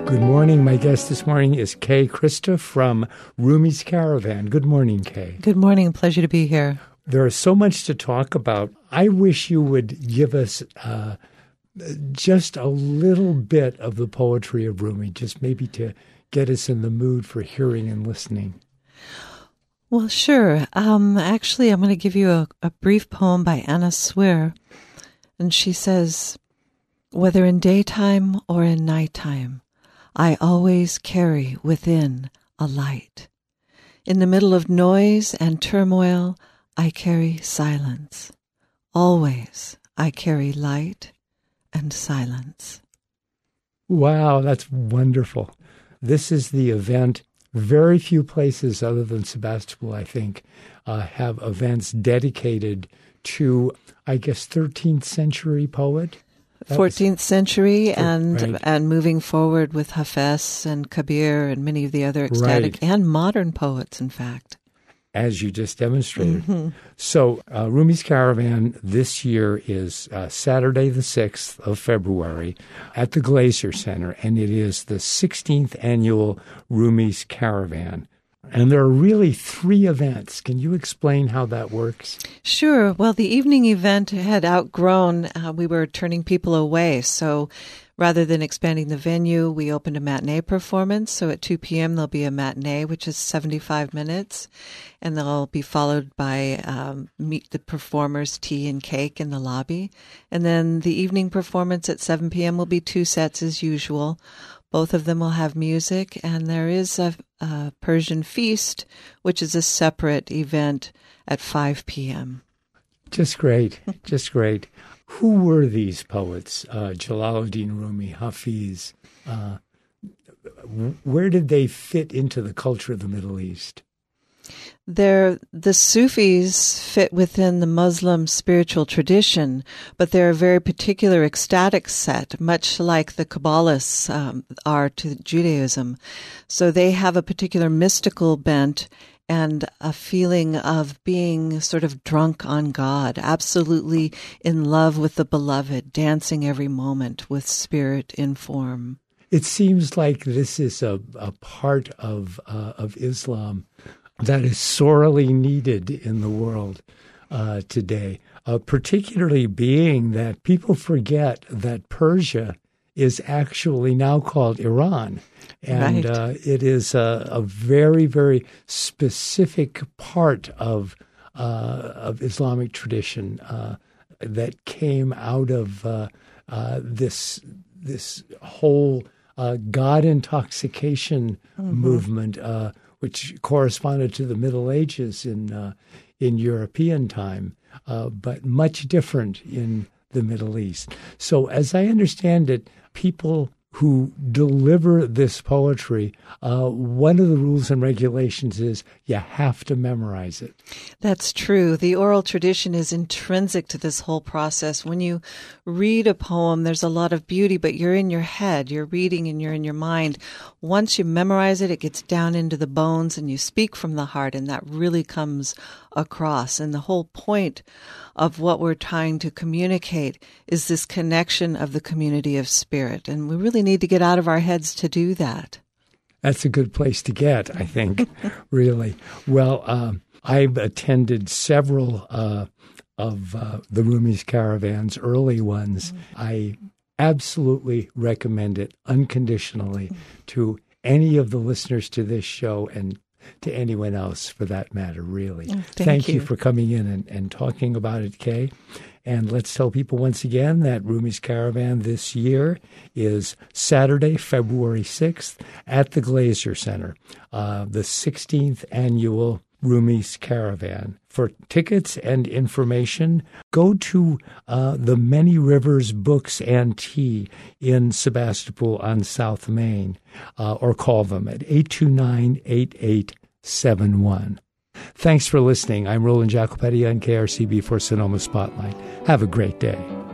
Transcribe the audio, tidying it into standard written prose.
Good morning. My guest this morning is Kay Christa from Rumi's Caravan. Good morning, Kay. Good morning. Pleasure to be here. There is so much to talk about. I wish you would give us just a little bit of the poetry of Rumi, just maybe to get us in the mood for hearing and listening. Well, sure. Actually, I'm going to give you a brief poem by Anna Swear. And she says, "Whether in daytime or in nighttime, I always carry within a light. In the middle of noise and turmoil, I carry silence. Always I carry light and silence." Wow, that's wonderful. This is the event. Very few places other than Sebastopol, I think, have events dedicated to, I guess, 13th century poet. 14th century and right. and moving forward with Hafez and Kabir and many of the other ecstatic and modern poets, in fact. As you just demonstrated. Mm-hmm. So Rumi's Caravan this year is Saturday the 6th of February at the Glaser Center, and it is the 16th annual Rumi's Caravan. And there are really 3 events. Can you explain how that works? Sure. Well, the evening event had outgrown. We were turning people away. So rather than expanding the venue, we opened a matinee performance. So at 2 p.m., there'll be a matinee, which is 75 minutes. And they'll be followed by meet the performers, tea and cake in the lobby. And then the evening performance at 7 p.m. will be 2 sets as usual. Both of them will have music, and there is a Persian feast, which is a separate event at 5 p.m. Just great. Just great. Who were these poets? Jalaluddin Rumi, Hafiz. Where did they fit into the culture of the Middle East? The Sufis fit within the Muslim spiritual tradition, but they're a very particular ecstatic set, much like the Kabbalists are to Judaism. So they have a particular mystical bent and a feeling of being sort of drunk on God, absolutely in love with the beloved, dancing every moment with spirit in form. It seems like this is a part of Islam that is sorely needed in the world today, particularly being that people forget that Persia is actually now called Iran. And it is a very, very specific part of Islamic tradition that came out of this whole God intoxication movement, which corresponded to the Middle Ages in European time, but much different in the Middle East. So as I understand it, people who deliver this poetry, one of the rules and regulations is you have to memorize it. That's true. The oral tradition is intrinsic to this whole process. When you read a poem, there's a lot of beauty, but you're in your head, you're reading and you're in your mind. Once you memorize it, it gets down into the bones and you speak from the heart, and that really comes across. And the whole point of what we're trying to communicate is this connection of the community of spirit. And we really need to get out of our heads to do that. That's a good place to get, I think, really. Well, I've attended several of the Rumi's Caravans, early ones. I absolutely recommend it unconditionally to any of the listeners to this show and to anyone else for that matter, really. Thank you for coming in and talking about it, Kay. And let's tell people once again that Rumi's Caravan this year is Saturday, February 6th at the Glaser Center, the 16th annual Rumi's Caravan. For tickets and information, go to the Many Rivers Books and Tea in Sebastopol on South Main, or call them at 829-8871. Thanks for listening. I'm Roland Jacopetti on KRCB for Sonoma Spotlight. Have a great day.